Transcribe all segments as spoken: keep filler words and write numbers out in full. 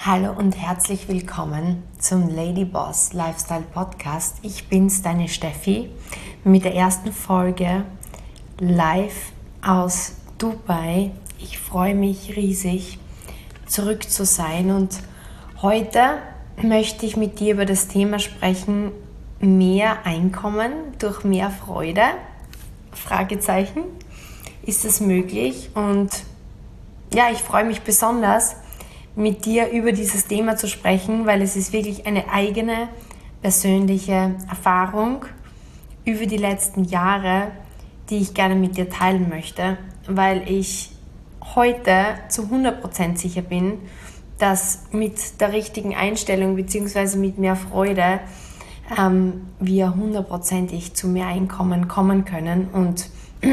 Hallo und herzlich willkommen zum Ladyboss Lifestyle Podcast. Ich bin's, deine Steffi, mit der ersten Folge live aus Dubai. Ich freue mich riesig, zurück zu sein, und heute möchte ich mit dir über das Thema sprechen: mehr Einkommen durch mehr Freude? Fragezeichen. Ist es möglich? Und ja, ich freue mich besonders, mit dir über dieses Thema zu sprechen, weil es ist wirklich eine eigene persönliche Erfahrung über die letzten Jahre, die ich gerne mit dir teilen möchte, weil ich heute zu hundert Prozent sicher bin, dass mit der richtigen Einstellung bzw. mit mehr Freude ähm, wir hundertprozentig zu mehr Einkommen kommen können. Und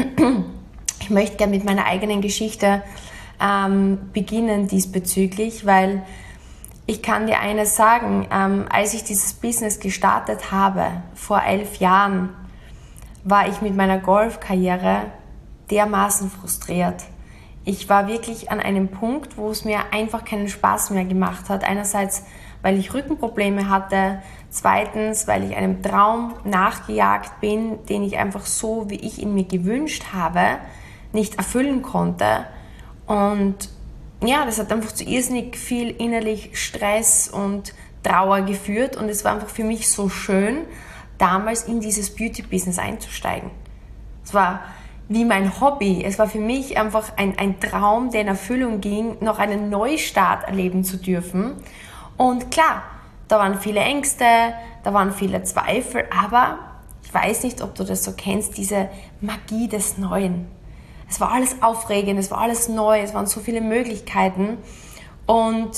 ich möchte gerne mit meiner eigenen Geschichte Ähm, beginnen diesbezüglich, weil ich kann dir eines sagen, ähm, als ich dieses Business gestartet habe, vor elf Jahren, war ich mit meiner Golfkarriere dermaßen frustriert. Ich war wirklich an einem Punkt, wo es mir einfach keinen Spaß mehr gemacht hat. Einerseits, weil ich Rückenprobleme hatte, zweitens, weil ich einem Traum nachgejagt bin, den ich einfach so, wie ich ihn mir gewünscht habe, nicht erfüllen konnte. Und ja, das hat einfach zu irrsinnig viel innerlich Stress und Trauer geführt, und es war einfach für mich so schön, damals in dieses Beauty-Business einzusteigen. Es war wie mein Hobby, es war für mich einfach ein, ein Traum, der in Erfüllung ging, noch einen Neustart erleben zu dürfen. Und klar, da waren viele Ängste, da waren viele Zweifel, aber ich weiß nicht, ob du das so kennst, diese Magie des Neuen. Es war alles aufregend, es war alles neu, es waren so viele Möglichkeiten, und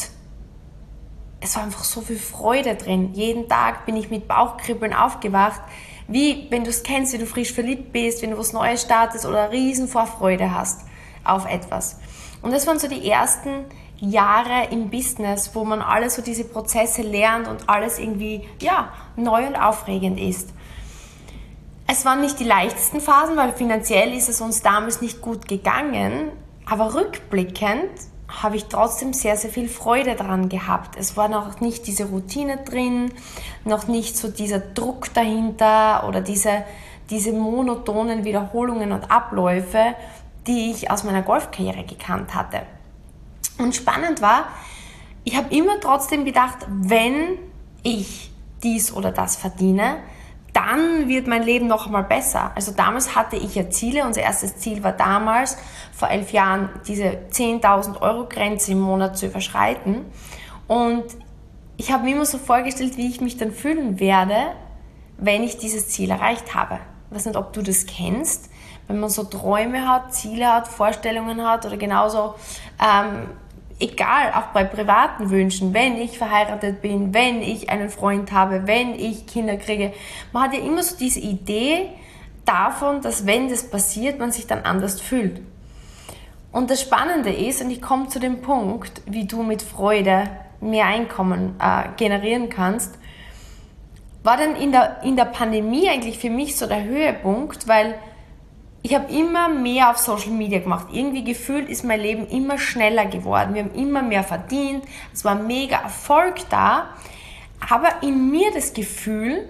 es war einfach so viel Freude drin. Jeden Tag bin ich mit Bauchkribbeln aufgewacht, wie wenn du es kennst, wie du frisch verliebt bist, wenn du was Neues startest oder riesen Vorfreude hast auf etwas. Und das waren so die ersten Jahre im Business, wo man alles so diese Prozesse lernt und alles irgendwie ja, neu und aufregend ist. Es waren nicht die leichtesten Phasen, weil finanziell ist es uns damals nicht gut gegangen, aber rückblickend habe ich trotzdem sehr, sehr viel Freude daran gehabt. Es war noch nicht diese Routine drin, noch nicht so dieser Druck dahinter oder diese, diese monotonen Wiederholungen und Abläufe, die ich aus meiner Golfkarriere gekannt hatte. Und spannend war, ich habe immer trotzdem gedacht, wenn ich dies oder das verdiene, dann wird mein Leben noch einmal besser. Also damals hatte ich ja Ziele. Unser erstes Ziel war damals, vor elf Jahren, diese zehntausend Euro Grenze im Monat zu überschreiten. Und ich habe mir immer so vorgestellt, wie ich mich dann fühlen werde, wenn ich dieses Ziel erreicht habe. Ich weiß nicht, ob du das kennst, wenn man so Träume hat, Ziele hat, Vorstellungen hat, oder genauso, ähm, egal, auch bei privaten Wünschen, wenn ich verheiratet bin, wenn ich einen Freund habe, wenn ich Kinder kriege. Man hat ja immer so diese Idee davon, dass wenn das passiert, man sich dann anders fühlt. Und das Spannende ist, und ich komme zu dem Punkt, wie du mit Freude mehr Einkommen äh, generieren kannst, war dann in der, in der Pandemie eigentlich für mich so der Höhepunkt, weil ich habe immer mehr auf Social Media gemacht. Irgendwie gefühlt ist mein Leben immer schneller geworden. Wir haben immer mehr verdient. Es war mega Erfolg da. Aber in mir das Gefühl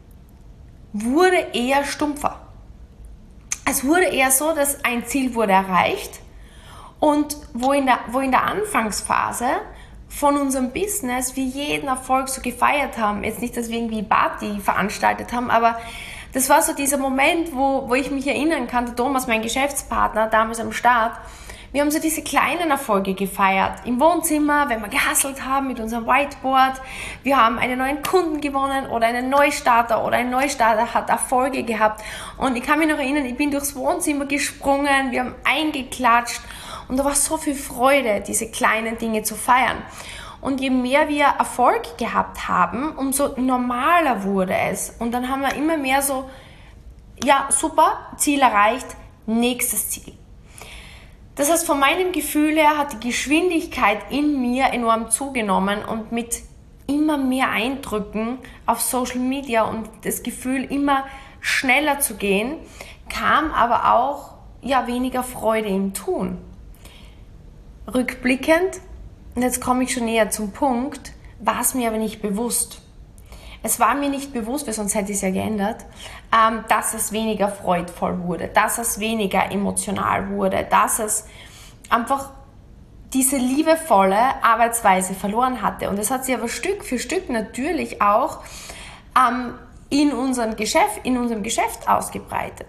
wurde eher stumpfer. Es wurde eher so, dass ein Ziel wurde erreicht, und wo in der, wo in der Anfangsphase von unserem Business wir jeden Erfolg so gefeiert haben. Jetzt nicht, dass wir irgendwie Party veranstaltet haben, aber das war so dieser Moment, wo, wo ich mich erinnern kann, der Thomas, mein Geschäftspartner, damals am Start, wir haben so diese kleinen Erfolge gefeiert. Im Wohnzimmer, wenn wir gehustelt haben mit unserem Whiteboard, wir haben einen neuen Kunden gewonnen oder einen Neustarter oder ein Neustarter hat Erfolge gehabt. Und ich kann mich noch erinnern, ich bin durchs Wohnzimmer gesprungen, wir haben eingeklatscht, und da war so viel Freude, diese kleinen Dinge zu feiern. Und je mehr wir Erfolg gehabt haben, umso normaler wurde es. Und dann haben wir immer mehr so, ja, super, Ziel erreicht, nächstes Ziel. Das heißt, von meinem Gefühl her hat die Geschwindigkeit in mir enorm zugenommen, und mit immer mehr Eindrücken auf Social Media und das Gefühl, immer schneller zu gehen, kam aber auch ja, weniger Freude im Tun. Rückblickend und jetzt komme ich schon näher zum Punkt, war es mir aber nicht bewusst. Es war mir nicht bewusst, weil sonst hätte ich es ja geändert, ähm, dass es weniger freudvoll wurde, dass es weniger emotional wurde, dass es einfach diese liebevolle Arbeitsweise verloren hatte. Und das hat sich aber Stück für Stück natürlich auch ähm, in, unserem Geschäft, in unserem Geschäft ausgebreitet.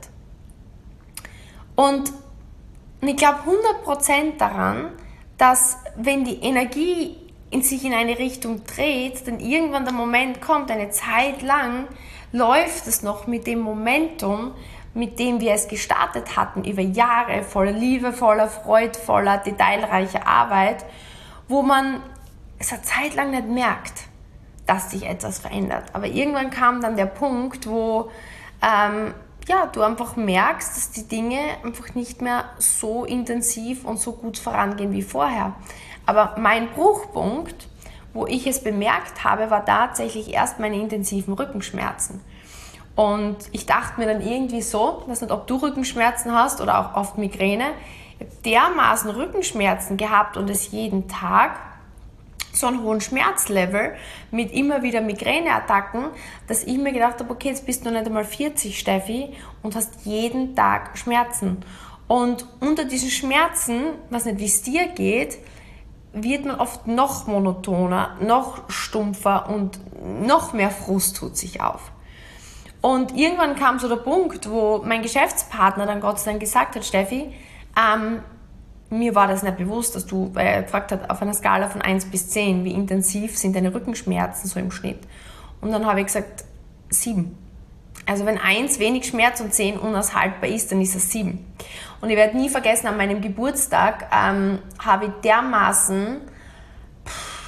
Und ich glaube hundert Prozent daran, dass wenn die Energie in sich in eine Richtung dreht, dann irgendwann der Moment kommt, eine Zeit lang läuft es noch mit dem Momentum, mit dem wir es gestartet hatten, über Jahre voller liebevoller, freudvoller, detailreicher Arbeit, wo man es eine Zeit lang nicht merkt, dass sich etwas verändert. Aber irgendwann kam dann der Punkt, wo ähm, ja, du einfach merkst, dass die Dinge einfach nicht mehr so intensiv und so gut vorangehen wie vorher. Aber mein Bruchpunkt, wo ich es bemerkt habe, war tatsächlich erst meine intensiven Rückenschmerzen. Und ich dachte mir dann irgendwie so, ich weiß nicht, ob du Rückenschmerzen hast oder auch oft Migräne, ich habe dermaßen Rückenschmerzen gehabt und es jeden Tag, so einen hohen Schmerzlevel mit immer wieder Migräneattacken, dass ich mir gedacht habe, okay, jetzt bist du nicht einmal vierzig, Steffi, und hast jeden Tag Schmerzen. Und unter diesen Schmerzen, ich weiß nicht, wie es dir geht, wird man oft noch monotoner, noch stumpfer und noch mehr Frust tut sich auf. Und irgendwann kam so der Punkt, wo mein Geschäftspartner dann Gott sei Dank gesagt hat, Steffi, ähm, mir war das nicht bewusst, dass du, weil er gefragt hat, auf einer Skala von eins bis zehn, wie intensiv sind deine Rückenschmerzen so im Schnitt? Und dann habe ich gesagt, sieben. Also wenn eins wenig Schmerz und zehn unaushaltbar ist, dann ist es sieben. Und ich werde nie vergessen, an meinem Geburtstag ähm, habe ich dermaßen, pff,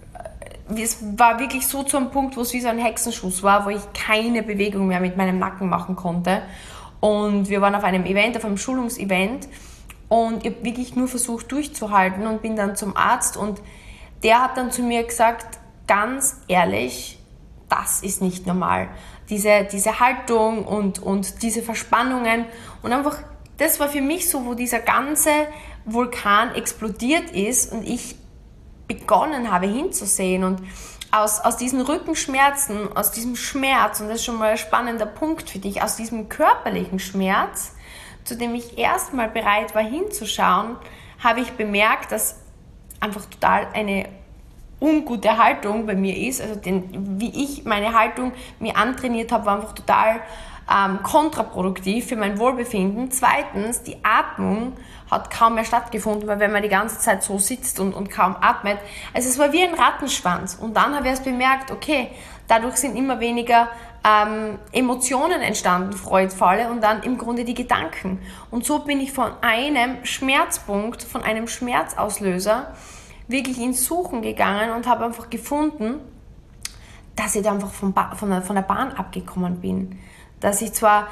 es war wirklich so zu einem Punkt, wo es wie so ein Hexenschuss war, wo ich keine Bewegung mehr mit meinem Nacken machen konnte. Und wir waren auf einem Event, auf einem Schulungsevent, und ich habe wirklich nur versucht durchzuhalten und bin dann zum Arzt und der hat dann zu mir gesagt, ganz ehrlich, das ist nicht normal. Diese, diese Haltung und, und diese Verspannungen und einfach, das war für mich so, wo dieser ganze Vulkan explodiert ist und ich begonnen habe hinzusehen und aus, aus diesen Rückenschmerzen, aus diesem Schmerz, und das ist schon mal ein spannender Punkt für dich, aus diesem körperlichen Schmerz, zu dem ich erstmal bereit war hinzuschauen, habe ich bemerkt, dass einfach total eine ungute Haltung bei mir ist. Also den, wie ich meine Haltung mir antrainiert habe, war einfach total ähm, kontraproduktiv für mein Wohlbefinden. Zweitens, die Atmung hat kaum mehr stattgefunden, weil wenn man die ganze Zeit so sitzt und, und kaum atmet, also es war wie ein Rattenschwanz. Und dann habe ich erst bemerkt, okay, dadurch sind immer weniger ähm, Emotionen entstanden, freudvolle, und dann im Grunde die Gedanken. Und so bin ich von einem Schmerzpunkt, von einem Schmerzauslöser wirklich ins Suchen gegangen und habe einfach gefunden, dass ich da einfach von, ba- von, der, von der Bahn abgekommen bin. Dass ich zwar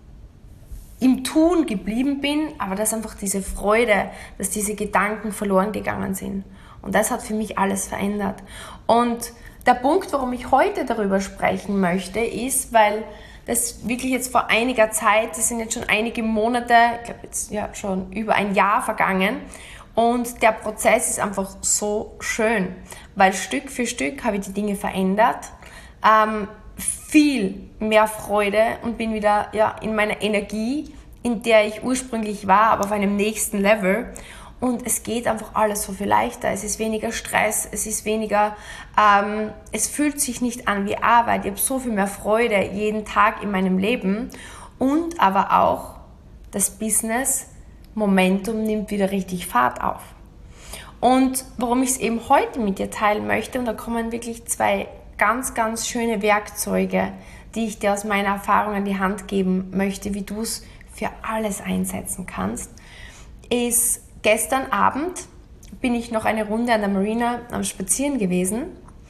im Tun geblieben bin, aber dass einfach diese Freude, dass diese Gedanken verloren gegangen sind. Und das hat für mich alles verändert. Und der Punkt, warum ich heute darüber sprechen möchte, ist, weil das wirklich jetzt vor einiger Zeit, das sind jetzt schon einige Monate, ich glaube jetzt ja schon über ein Jahr vergangen, und der Prozess ist einfach so schön, weil Stück für Stück habe ich die Dinge verändert, ähm, viel mehr Freude und bin wieder ja, in meiner Energie, in der ich ursprünglich war, aber auf einem nächsten Level. Und es geht einfach alles so viel leichter. Es ist weniger Stress, es ist weniger, ähm, es fühlt sich nicht an wie Arbeit. Ich habe so viel mehr Freude jeden Tag in meinem Leben. Und aber auch das Business Momentum nimmt wieder richtig Fahrt auf. Und warum ich es eben heute mit dir teilen möchte, und da kommen wirklich zwei ganz, ganz schöne Werkzeuge, die ich dir aus meiner Erfahrung an die Hand geben möchte, wie du es für alles einsetzen kannst, ist, gestern Abend bin ich noch eine Runde an der Marina am Spazieren gewesen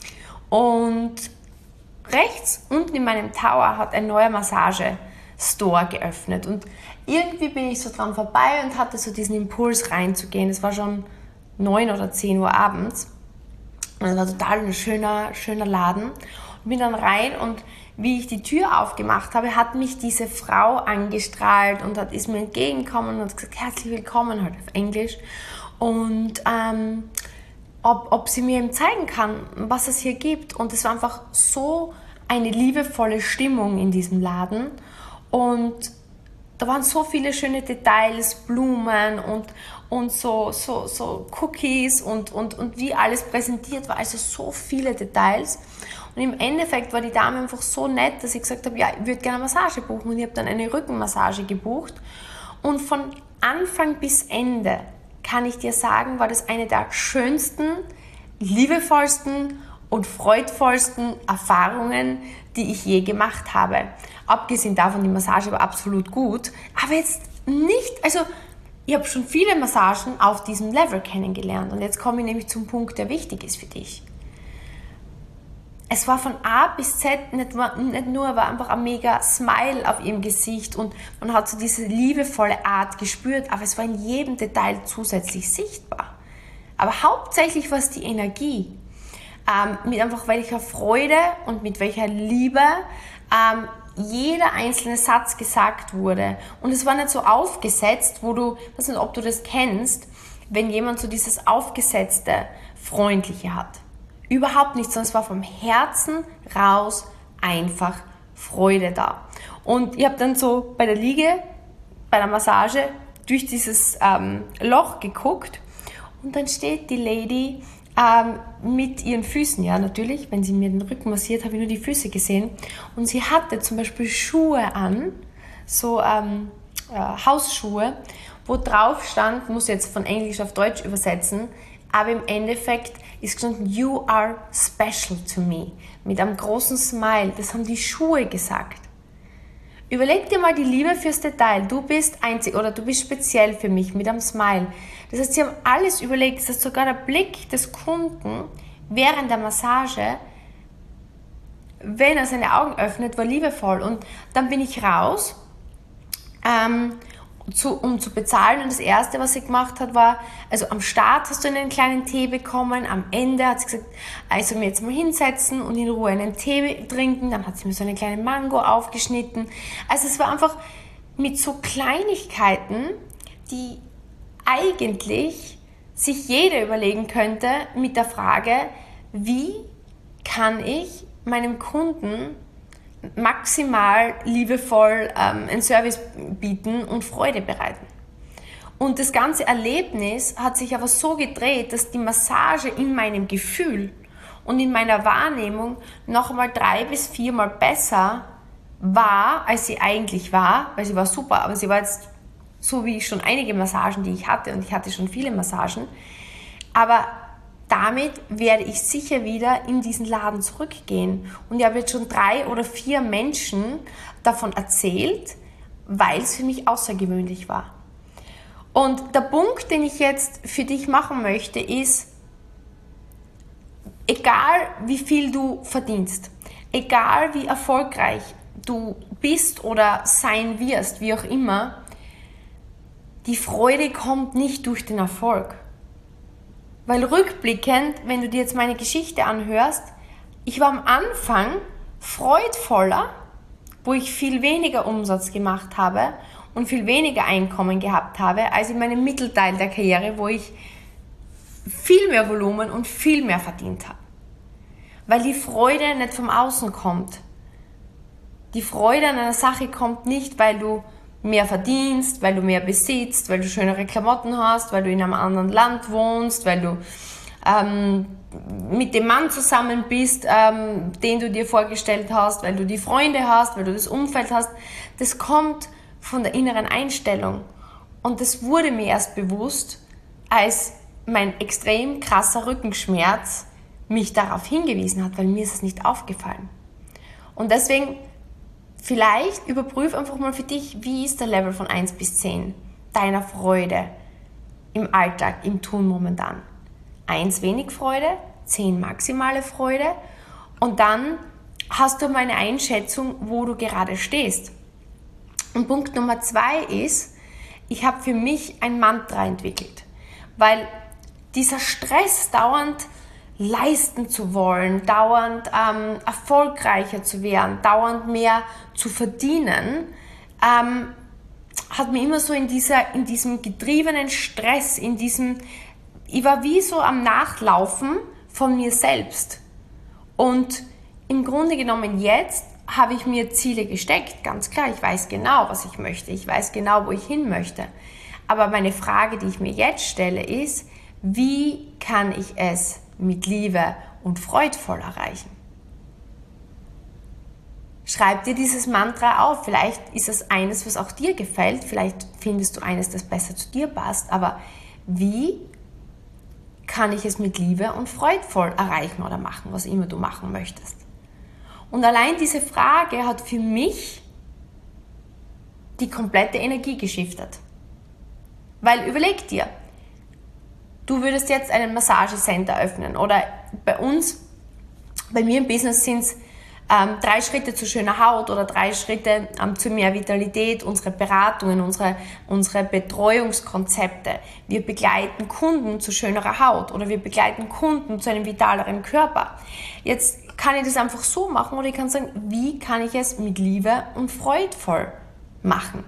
und rechts unten in meinem Tower hat ein neuer Massage-Store geöffnet und irgendwie bin ich so dran vorbei und hatte so diesen Impuls reinzugehen. Es war schon neun oder zehn Uhr abends und es war total ein schöner, schöner Laden und bin dann rein und wie ich die Tür aufgemacht habe, hat mich diese Frau angestrahlt und hat, ist mir entgegengekommen und hat gesagt, herzlich willkommen, halt auf Englisch. Und ähm, ob, ob sie mir eben zeigen kann, was es hier gibt. Und es war einfach so eine liebevolle Stimmung in diesem Laden. Und da waren so viele schöne Details, Blumen und, und so, so, so Cookies und, und, und wie alles präsentiert war. Also so viele Details. Und im Endeffekt war die Dame einfach so nett, dass ich gesagt habe, ja, ich würde gerne eine Massage buchen. Und ich habe dann eine Rückenmassage gebucht. Und von Anfang bis Ende, kann ich dir sagen, war das eine der schönsten, liebevollsten und freudvollsten Erfahrungen, die ich je gemacht habe. Abgesehen davon, die Massage war absolut gut, aber jetzt nicht, also ich habe schon viele Massagen auf diesem Level kennengelernt und jetzt komme ich nämlich zum Punkt, der wichtig ist für dich. Es war von A bis Z, nicht nur, nicht nur war einfach ein mega Smile auf ihrem Gesicht und man hat so diese liebevolle Art gespürt, aber es war in jedem Detail zusätzlich sichtbar. Aber hauptsächlich war es die Energie, ähm, mit einfach welcher Freude und mit welcher Liebe ähm, jeder einzelne Satz gesagt wurde. Und es war nicht so aufgesetzt, wo du, ich weiß nicht, ob du das kennst, wenn jemand so dieses aufgesetzte, freundliche hat. Überhaupt nicht, sondern es war vom Herzen raus einfach Freude da. Und ich habe dann so bei der Liege, bei der Massage, durch dieses ähm, Loch geguckt und dann steht die Lady ähm, mit ihren Füßen, ja natürlich, wenn sie mir den Rücken massiert, habe ich nur die Füße gesehen und sie hatte zum Beispiel Schuhe an, so ähm, äh, Hausschuhe, wo drauf stand, muss ich jetzt von Englisch auf Deutsch übersetzen, aber im Endeffekt ist gestanden, you are special to me, mit einem großen Smile. Das haben die Schuhe gesagt. Überleg dir mal die Liebe fürs Detail. Du bist einzig oder du bist speziell für mich, mit einem Smile. Das heißt, sie haben alles überlegt. Das heißt, sogar der Blick des Kunden während der Massage, wenn er seine Augen öffnet, war liebevoll. Und dann bin ich raus, ähm, Zu, um zu bezahlen, und das Erste, was sie gemacht hat, war, also am Start hast du einen kleinen Tee bekommen, am Ende hat sie gesagt, ich soll mir jetzt mal hinsetzen und in Ruhe einen Tee trinken, dann hat sie mir so eine kleine Mango aufgeschnitten. Also es war einfach mit so Kleinigkeiten, die eigentlich sich jeder überlegen könnte mit der Frage, wie kann ich meinem Kunden maximal liebevoll ähm, einen Service bieten und Freude bereiten. Und das ganze Erlebnis hat sich aber so gedreht, dass die Massage in meinem Gefühl und in meiner Wahrnehmung noch einmal drei bis viermal besser war, als sie eigentlich war, weil sie war super, aber sie war jetzt so wie schon einige Massagen, die ich hatte, und ich hatte schon viele Massagen, aber damit werde ich sicher wieder in diesen Laden zurückgehen. Und ich habe jetzt schon drei oder vier Menschen davon erzählt, weil es für mich außergewöhnlich war. Und der Punkt, den ich jetzt für dich machen möchte, ist, egal wie viel du verdienst, egal wie erfolgreich du bist oder sein wirst, wie auch immer, die Freude kommt nicht durch den Erfolg. Weil rückblickend, wenn du dir jetzt meine Geschichte anhörst, ich war am Anfang freudvoller, wo ich viel weniger Umsatz gemacht habe und viel weniger Einkommen gehabt habe, als in meinem Mittelteil der Karriere, wo ich viel mehr Volumen und viel mehr verdient habe. Weil die Freude nicht vom Außen kommt. Die Freude an einer Sache kommt nicht, weil du mehr verdienst, weil du mehr besitzt, weil du schönere Klamotten hast, weil du in einem anderen Land wohnst, weil du ähm, mit dem Mann zusammen bist, ähm, den du dir vorgestellt hast, weil du die Freunde hast, weil du das Umfeld hast. Das kommt von der inneren Einstellung. Und das wurde mir erst bewusst, als mein extrem krasser Rückenschmerz mich darauf hingewiesen hat, weil mir ist es nicht aufgefallen. Und deswegen vielleicht überprüf einfach mal für dich, wie ist der Level von eins bis zehn deiner Freude im Alltag, im Tun momentan. eins wenig Freude, zehn maximale Freude und dann hast du mal eine Einschätzung, wo du gerade stehst. Und Punkt Nummer zwei ist, ich habe für mich ein Mantra entwickelt, weil dieser Stress dauernd leisten zu wollen, dauernd ähm, erfolgreicher zu werden, dauernd mehr zu verdienen, ähm, hat mir immer so in, dieser, in diesem getriebenen Stress, in diesem ich war wie so am Nachlaufen von mir selbst. Und im Grunde genommen jetzt habe ich mir Ziele gesteckt, ganz klar. Ich weiß genau, was ich möchte. Ich weiß genau, wo ich hin möchte. Aber meine Frage, die ich mir jetzt stelle, ist, wie kann ich es mit Liebe und freudvoll erreichen? Schreib dir dieses Mantra auf. Vielleicht ist es eines, was auch dir gefällt. Vielleicht findest du eines, das besser zu dir passt. Aber wie kann ich es mit Liebe und freudvoll erreichen oder machen, was immer du machen möchtest? Und allein diese Frage hat für mich die komplette Energie geschiftet. Weil überleg dir, du würdest jetzt einen Massagecenter öffnen oder bei uns, bei mir im Business sind es ähm, drei Schritte zu schöner Haut oder drei Schritte ähm, zu mehr Vitalität, unsere Beratungen, unsere, unsere Betreuungskonzepte. Wir begleiten Kunden zu schönerer Haut oder wir begleiten Kunden zu einem vitaleren Körper. Jetzt kann ich das einfach so machen oder ich kann sagen, wie kann ich es mit Liebe und freudvoll machen?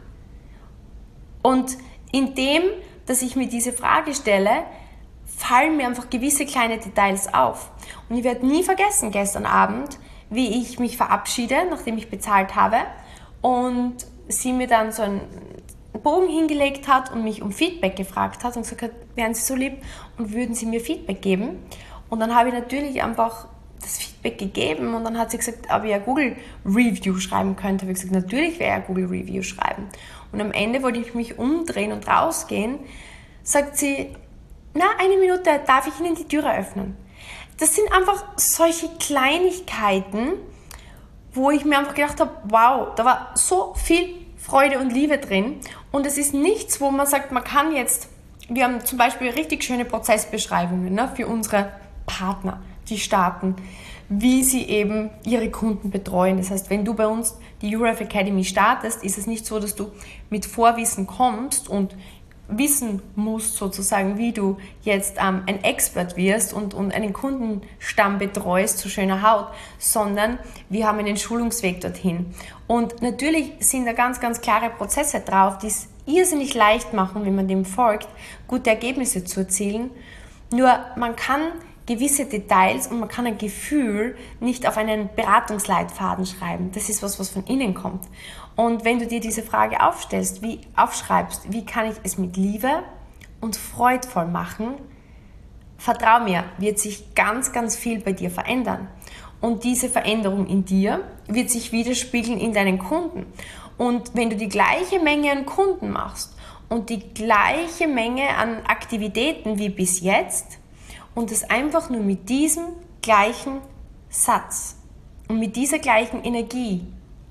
Und indem, dass ich mir diese Frage stelle, fallen mir einfach gewisse kleine Details auf. Und ich werde nie vergessen gestern Abend, wie ich mich verabschiede, nachdem ich bezahlt habe und sie mir dann so einen Bogen hingelegt hat und mich um Feedback gefragt hat und gesagt hat, wären Sie so lieb und würden Sie mir Feedback geben? Und dann habe ich natürlich einfach das Feedback gegeben und dann hat sie gesagt, ob ich ein Google-Review schreiben könnte. Habe ich gesagt, natürlich werde ich ein Google-Review schreiben. Und am Ende wollte ich mich umdrehen und rausgehen, sagt sie, na, eine Minute, darf ich Ihnen die Türe öffnen? Das sind einfach solche Kleinigkeiten, wo ich mir einfach gedacht habe, wow, da war so viel Freude und Liebe drin. Und es ist nichts, wo man sagt, man kann jetzt, wir haben zum Beispiel richtig schöne Prozessbeschreibungen, ne, für unsere Partner, die starten, wie sie eben ihre Kunden betreuen. Das heißt, wenn du bei uns die U R F Academy startest, ist es nicht so, dass du mit Vorwissen kommst und wissen musst sozusagen, wie du jetzt ähm, ein Expert wirst und, und einen Kundenstamm betreust zu schöner Haut, sondern wir haben einen Schulungsweg dorthin. Und natürlich sind da ganz, ganz klare Prozesse drauf, die es irrsinnig leicht machen, wenn man dem folgt, gute Ergebnisse zu erzielen. Nur man kann gewisse Details und man kann ein Gefühl nicht auf einen Beratungsleitfaden schreiben. Das ist was, was von innen kommt. Und wenn du dir diese Frage aufstellst, wie aufschreibst, wie kann ich es mit Liebe und freudvoll machen, vertrau mir, wird sich ganz, ganz viel bei dir verändern. Und diese Veränderung in dir wird sich widerspiegeln in deinen Kunden. Und wenn du die gleiche Menge an Kunden machst und die gleiche Menge an Aktivitäten wie bis jetzt, und es einfach nur mit diesem gleichen Satz und mit dieser gleichen Energie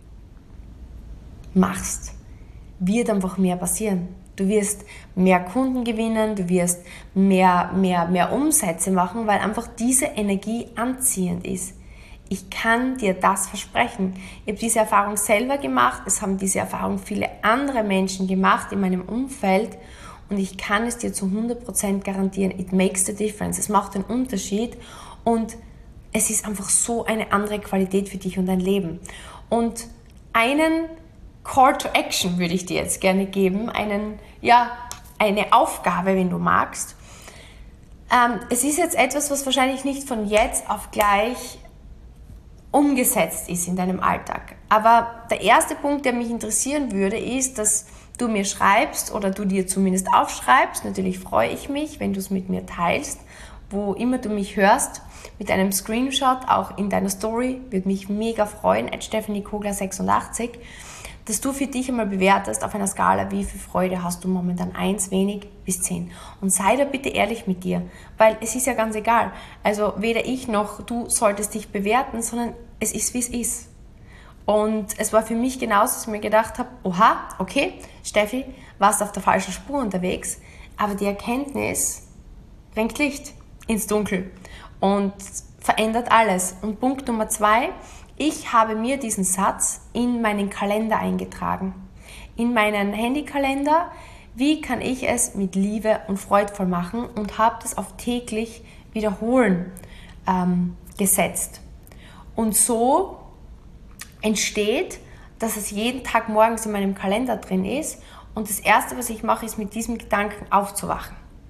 machst, wird einfach mehr passieren. Du wirst mehr Kunden gewinnen, du wirst mehr, mehr, mehr Umsätze machen, weil einfach diese Energie anziehend ist. Ich kann dir das versprechen. Ich habe diese Erfahrung selber gemacht, es haben diese Erfahrung viele andere Menschen gemacht in meinem Umfeld. Und ich kann es dir zu hundert Prozent garantieren, it makes the difference. Es macht einen Unterschied und es ist einfach so eine andere Qualität für dich und dein Leben. Und einen Call to Action würde ich dir jetzt gerne geben, einen, ja, eine Aufgabe, wenn du magst. Ähm, es ist jetzt etwas, was wahrscheinlich nicht von jetzt auf gleich umgesetzt ist in deinem Alltag. Aber der erste Punkt, der mich interessieren würde, ist, dass du mir schreibst oder du dir zumindest aufschreibst. Natürlich freue ich mich, wenn du es mit mir teilst, wo immer du mich hörst, mit einem Screenshot, auch in deiner Story, würde mich mega freuen, at Stephanie Kogler sechsundachtzig, dass du für dich einmal bewertest auf einer Skala, wie viel Freude hast du momentan, eins, wenig bis zehn. Und sei da bitte ehrlich mit dir, weil es ist ja ganz egal. Also weder ich noch du solltest dich bewerten, sondern es ist, wie es ist. Und es war für mich genauso, dass ich mir gedacht habe, oha, okay, Steffi, warst auf der falschen Spur unterwegs, aber die Erkenntnis bringt Licht ins Dunkel und verändert alles. Und Punkt Nummer zwei, ich habe mir diesen Satz in meinen Kalender eingetragen, in meinen Handykalender, wie kann ich es mit Liebe und freudvoll machen und habe das auf täglich wiederholen ähm, gesetzt. Und so entsteht, dass es jeden Tag morgens in meinem Kalender drin ist und das Erste, was ich mache, ist mit diesem Gedanken aufzuwachen.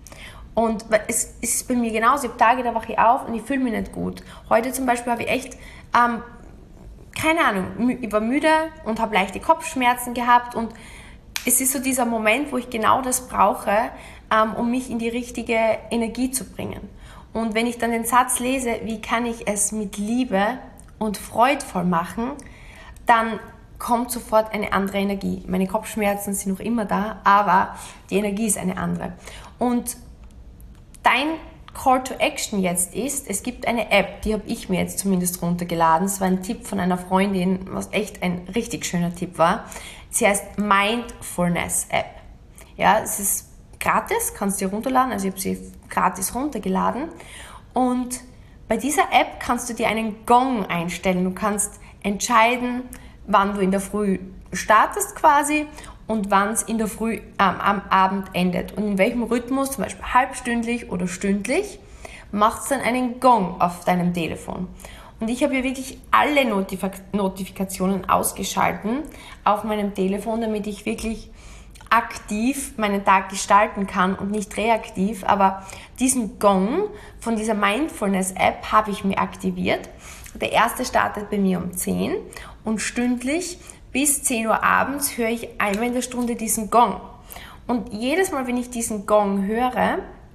Und es ist bei mir genauso, ich habe Tage, da wache ich auf und ich fühle mich nicht gut. Heute zum Beispiel habe ich echt, ähm, keine Ahnung, ich war müde und habe leichte Kopfschmerzen gehabt und es ist so dieser Moment, wo ich genau das brauche, ähm, um mich in die richtige Energie zu bringen. Und wenn ich dann den Satz lese, wie kann ich es mit Liebe und freudvoll machen, dann kommt sofort eine andere Energie. Meine Kopfschmerzen sind noch immer da, aber die Energie ist eine andere. Und dein Call to Action jetzt ist, es gibt eine App, die habe ich mir jetzt zumindest runtergeladen. Das war ein Tipp von einer Freundin, was echt ein richtig schöner Tipp war. Sie heißt Mindfulness App. Ja, es ist gratis, kannst du dir runterladen, also ich habe sie gratis runtergeladen. Und bei dieser App kannst du dir einen Gong einstellen. Du kannst entscheiden, wann du in der Früh startest quasi und wann es in der Früh ähm, am Abend endet. Und in welchem Rhythmus, zum Beispiel halbstündlich oder stündlich, macht es dann einen Gong auf deinem Telefon. Und ich habe hier wirklich alle Notif- Notifikationen ausgeschalten auf meinem Telefon, damit ich wirklich aktiv meinen Tag gestalten kann und nicht reaktiv. Aber diesen Gong von dieser Mindfulness-App habe ich mir aktiviert. Der erste startet bei mir um zehn und stündlich bis zehn Uhr abends höre ich einmal in der Stunde diesen Gong. Und jedes Mal, wenn ich diesen Gong höre,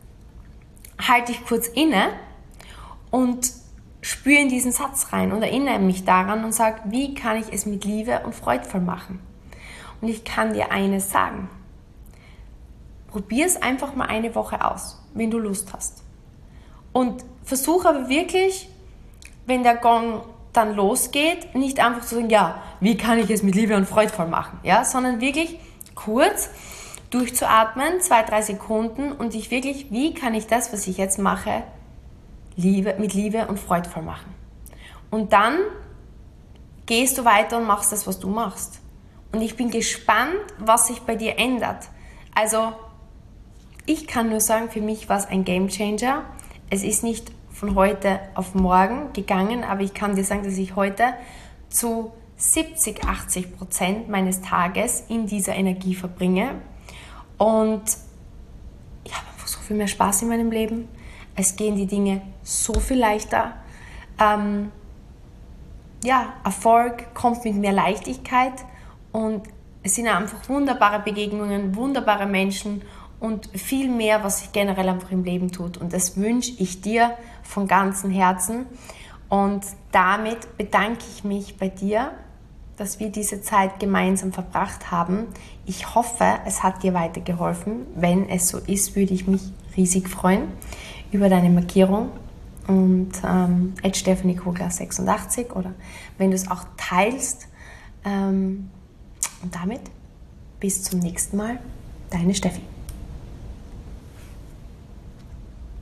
halte ich kurz inne und spüre in diesen Satz rein und erinnere mich daran und sage, wie kann ich es mit Liebe und freudvoll machen? Und ich kann dir eines sagen. Probier es einfach mal eine Woche aus, wenn du Lust hast. Und versuche aber wirklich, wenn der Gong dann losgeht, nicht einfach zu sagen, ja, wie kann ich es mit Liebe und freudvoll machen, ja, sondern wirklich kurz durchzuatmen, zwei, drei Sekunden und dich wirklich, wie kann ich das, was ich jetzt mache, Liebe, mit Liebe und freudvoll machen. Und dann gehst du weiter und machst das, was du machst. Und ich bin gespannt, was sich bei dir ändert. Also, ich kann nur sagen, für mich war es ein Gamechanger. Es ist nicht von heute auf morgen gegangen, aber ich kann dir sagen, dass ich heute zu siebzig, achtzig Prozent meines Tages in dieser Energie verbringe. Und ich habe einfach so viel mehr Spaß in meinem Leben. Es gehen die Dinge so viel leichter. Ähm, ja, Erfolg kommt mit mehr Leichtigkeit und es sind einfach wunderbare Begegnungen, wunderbare Menschen und viel mehr, was sich generell einfach im Leben tut. Und das wünsche ich dir von ganzem Herzen. Und damit bedanke ich mich bei dir, dass wir diese Zeit gemeinsam verbracht haben. Ich hoffe, es hat dir weitergeholfen. Wenn es so ist, würde ich mich riesig freuen über deine Markierung und ähm, at Stephanie Kogler sechsundachtzig oder wenn du es auch teilst. Ähm, und damit bis zum nächsten Mal, deine Steffi.